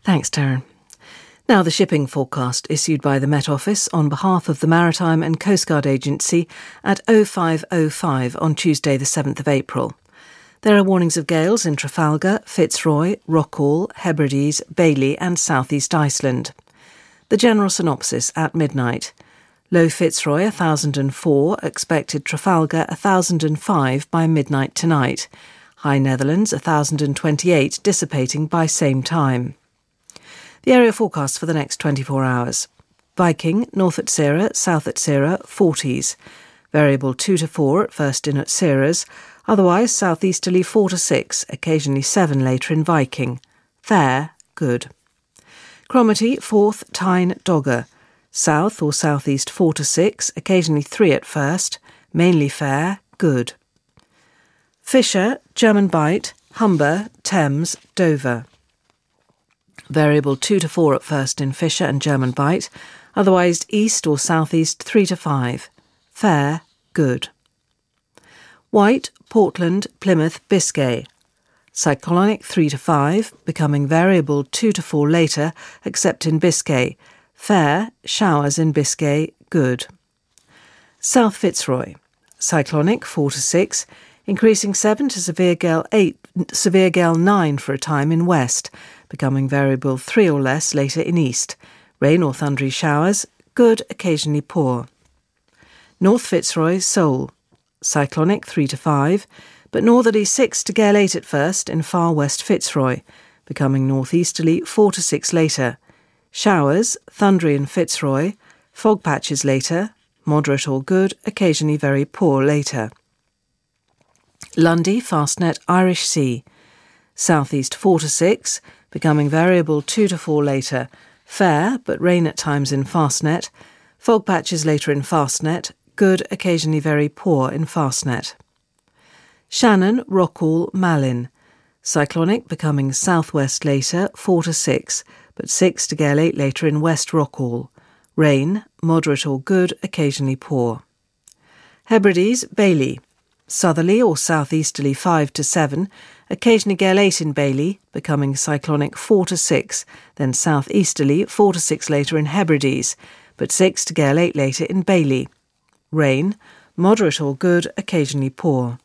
Thanks, Taryn. Now the shipping forecast issued by the Met Office on behalf of the Maritime and Coast Guard Agency at 05:05 on Tuesday the 7th of April. There are warnings of gales in Trafalgar, Fitzroy, Rockall, Hebrides, Bailey and South East Iceland. The general synopsis at midnight. Low Fitzroy 1004, expected Trafalgar 1005 by midnight tonight. High Netherlands 1028, dissipating by same time. The area forecast for the next 24 hours. Viking, north at Sierra, south at Sierra, 40s. Variable 2 to 4 at first in at Sierras, otherwise southeasterly 4 to 6, occasionally 7 later in Viking. Fair, good. Cromarty, 4th, Tyne, Dogger. South or southeast 4 to 6, occasionally 3 at first, mainly fair, good. Fisher, German Bight, Humber, Thames, Dover. Variable 2 to 4 at first in Fisher and German Bight, otherwise east or southeast 3 to 5. Fair, good. White, Portland, Plymouth, Biscay. Cyclonic 3 to 5, becoming variable 2 to 4 later, except in Biscay. Fair, showers in Biscay, good. South Fitzroy. Cyclonic 4 to 6, increasing 7 to severe gale 8, severe gale 9 for a time in west, becoming variable 3 or less later in east. Rain or thundery showers, good, occasionally poor. North Fitzroy, Seoul. Cyclonic 3 to 5, but northerly 6 to gale 8 at first in far west Fitzroy, becoming northeasterly 4 to 6 later. Showers, thundery in Fitzroy, fog patches later, moderate or good, occasionally very poor later. Lundy, Fastnet, Irish Sea. Southeast 4 to 6, becoming variable 2 to 4 later. Fair, but rain at times in Fastnet. Fog patches later in Fastnet. Good, occasionally very poor in Fastnet. Shannon, Rockall, Malin. Cyclonic becoming southwest later, 4 to 6, but 6 to gale 8 later in West Rockall. Rain, moderate or good, occasionally poor. Hebrides, Bailey. Southerly or southeasterly 5 to 7, occasionally gale 8 in Bailey, becoming cyclonic 4 to 6, then southeasterly 4 to 6 later in Hebrides, but 6 to gale 8 later in Bailey. Rain, moderate or good, occasionally poor.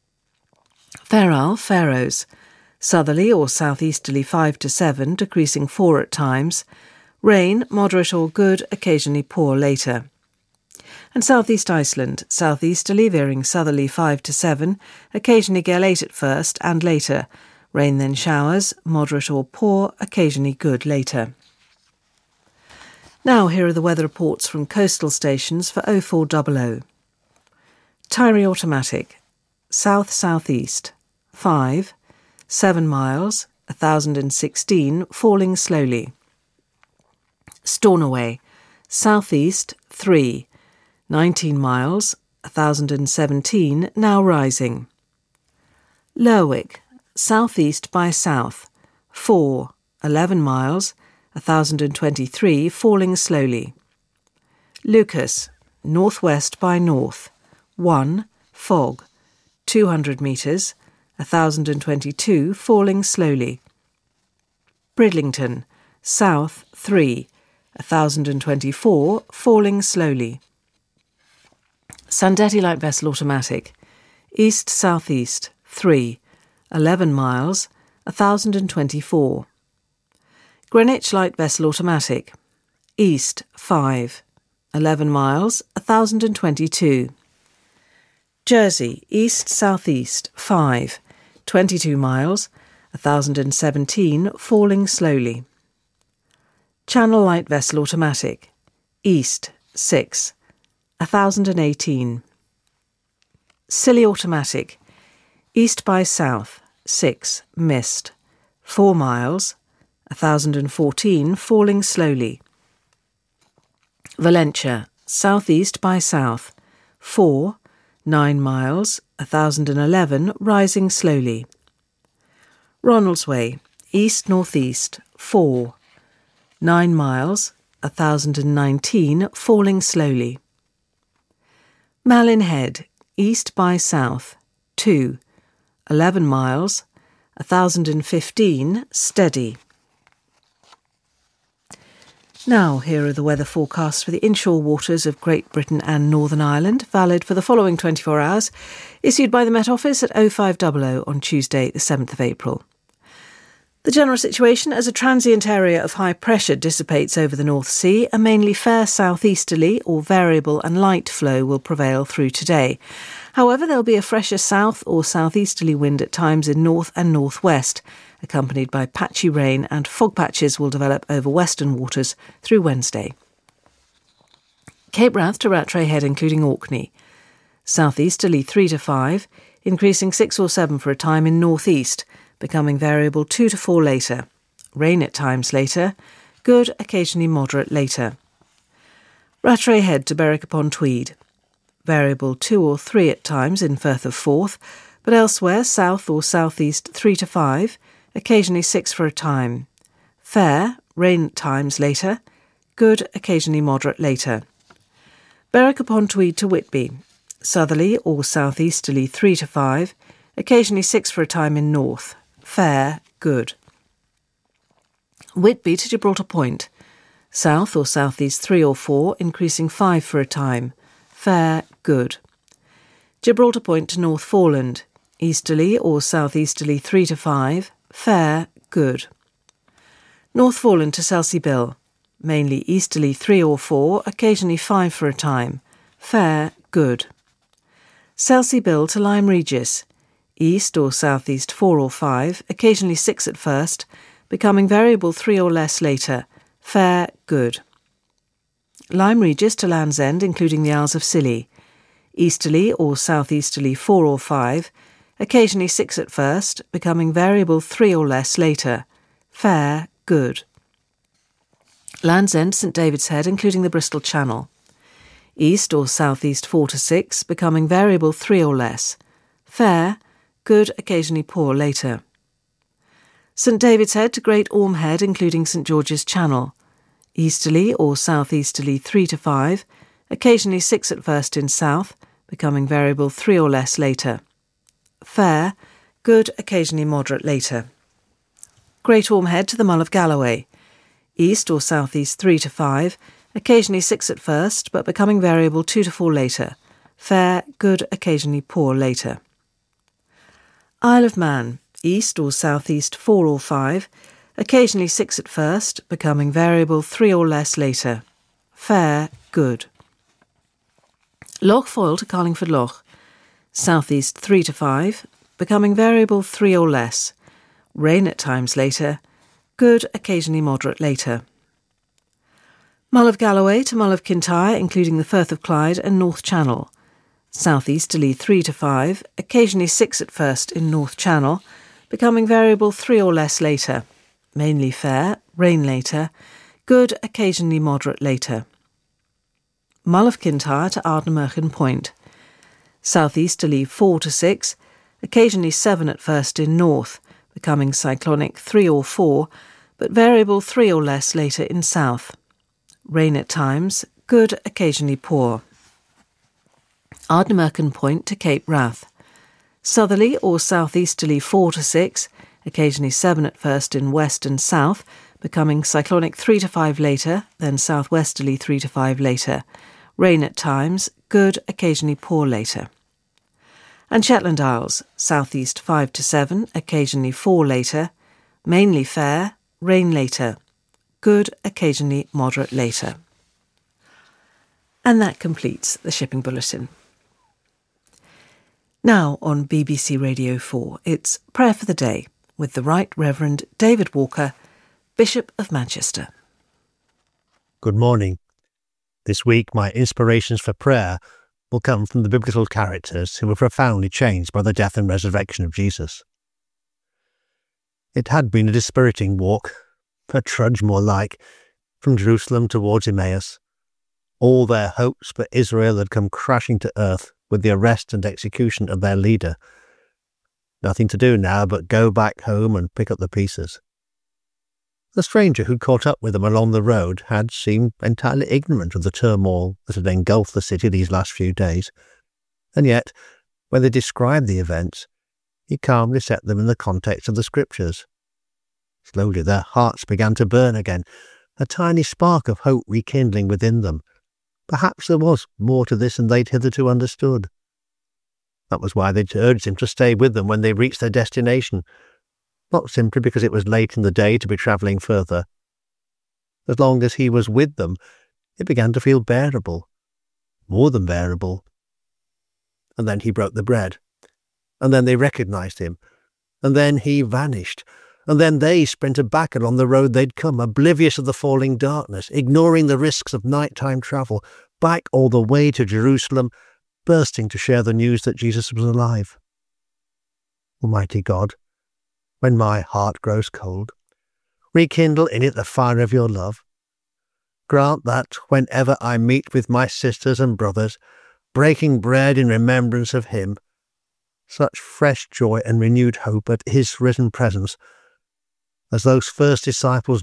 Fair Isle, Faroes. Southerly or southeasterly 5 to 7, decreasing 4 at times. Rain, moderate or good, occasionally poor later. And South East Iceland, southeasterly veering southerly 5 to 7, occasionally gale 8 at first and later. Rain then showers, moderate or poor, occasionally good later. Now here are the weather reports from coastal stations for 0400. Tyree Automatic, south-southeast, 5, 7 miles, 1016, falling slowly. Stornoway, southeast, 3, 19 miles, 1017, now rising. Lerwick, southeast by south, 4, 11 miles, 1023, falling slowly. Lucas, northwest by north, 1, fog, 200 metres, 1022, falling slowly. Bridlington, south, 3, 1024, falling slowly. Sandetti Light Vessel Automatic, east-southeast, 3, 11 miles, 1024. Greenwich Light Vessel Automatic, east, 5, 11 miles, 1022. Jersey, east-southeast, 5, 22 miles, 1017, falling slowly. Channel Light Vessel Automatic, east, 6, 1018. Scilly Automatic, east by south, 6, mist, 4 miles, 1014, falling slowly. Valentia, southeast by south, 4, 9 miles, 1011, rising slowly. Ronaldsway, east-northeast, 4, 9 miles, 1019, falling slowly. Malin Head, east by south, 2, 11 miles, 1015, steady. Now, here are the weather forecasts for the inshore waters of Great Britain and Northern Ireland, valid for the following 24 hours, issued by the Met Office at 0500 on Tuesday, the 7th of April. The general situation as a transient area of high pressure dissipates over the North Sea, a mainly fair southeasterly or variable and light flow will prevail through today. However, there will be a fresher south or southeasterly wind at times in north and northwest, accompanied by patchy rain, and fog patches will develop over western waters through Wednesday. Cape Wrath to Rattray Head including Orkney. Southeasterly 3 to 5, increasing 6 or 7 for a time in northeast, becoming variable 2 to 4 later. Rain at times later, good, occasionally moderate later. Rattray Head to Berwick upon Tweed. Variable 2 or 3 at times in Firth of Forth, but elsewhere south or southeast 3 to 5, occasionally 6 for a time. Fair, rain at times later, good, occasionally moderate later. Berwick upon Tweed to Whitby. Southerly or southeasterly 3 to 5, occasionally 6 for a time in north. Fair, good. Whitby to Gibraltar Point. South or southeast 3 or 4, increasing 5 for a time. Fair, good. Gibraltar Point to North Foreland. Easterly or southeasterly 3 to 5, fair, good. North Foreland to Selsey Bill. Mainly easterly 3 or 4, occasionally 5 for a time. Fair, good. Selsey Bill to Lyme Regis. East or southeast 4 or 5, occasionally 6 at first, becoming variable 3 or less later. Fair, good. Lyme Regis to Land's End, including the Isles of Scilly. Easterly or southeasterly 4 or 5, occasionally 6 at first, becoming variable 3 or less later. Fair, good. Land's End, St David's Head, including the Bristol Channel. East or southeast 4 to 6, becoming variable 3 or less. Fair, good, occasionally poor later. St David's Head to Great Orme Head, including St George's Channel. Easterly or southeasterly 3 to 5, occasionally 6 at first in south, becoming variable 3 or less later. Fair, good, occasionally moderate later. Great Orme Head to the Mull of Galloway. East or southeast 3 to 5, occasionally 6 at first, but becoming variable 2 to 4 later. Fair, good, occasionally poor later. Isle of Man. East or southeast 4 or 5, occasionally 6 at first, becoming variable 3 or less later. Fair, good. Loch Foyle to Carlingford Loch. Southeast 3 to 5, becoming variable 3 or less. Rain at times later. Good, occasionally moderate later. Mull of Galloway to Mull of Kintyre, including the Firth of Clyde and North Channel. Southeasterly 3 to 5, occasionally 6 at first in North Channel, becoming variable 3 or less later. Mainly fair, rain later. Good, occasionally moderate later. Mull of Kintyre to Ardnamurchan Point. Southeasterly 4 to 6, occasionally 7 at first in north, becoming cyclonic 3 or 4, but variable 3 or less later in south. Rain at times, good, occasionally poor. Ardnamurchan Point to Cape Wrath. Southerly or southeasterly 4 to 6, occasionally 7 at first in west and south, becoming cyclonic 3 to 5 later, then southwesterly 3 to 5 later. Rain at times, good, occasionally poor later. And Shetland Isles, southeast 5 to 7, occasionally 4 later, mainly fair, rain later. Good, occasionally moderate later. And that completes the Shipping Bulletin. Now on BBC Radio 4, it's Prayer for the Day with the Right Reverend David Walker, Bishop of Manchester. Good morning. This week my inspirations for prayer will come from the biblical characters who were profoundly changed by the death and resurrection of Jesus. It had been a dispiriting walk, a trudge more like, from Jerusalem towards Emmaus. All their hopes for Israel had come crashing to earth with the arrest and execution of their leader. Nothing to do now but go back home and pick up the pieces. The stranger who'd caught up with them along the road had seemed entirely ignorant of the turmoil that had engulfed the city these last few days, and yet, when they described the events, he calmly set them in the context of the Scriptures. Slowly their hearts began to burn again, a tiny spark of hope rekindling within them. Perhaps there was more to this than they'd hitherto understood. That was why they'd urged him to stay with them when they reached their destination, not simply because it was late in the day to be travelling further. As long as he was with them, it began to feel bearable, more than bearable. And then he broke the bread, and then they recognised him, and then he vanished, and then they sprinted back along the road they'd come, oblivious of the falling darkness, ignoring the risks of nighttime travel, back all the way to Jerusalem, bursting to share the news that Jesus was alive. Almighty God, when my heart grows cold, rekindle in it the fire of your love. Grant that, whenever I meet with my sisters and brothers, breaking bread in remembrance of him, such fresh joy and renewed hope at his risen presence, as those first disciples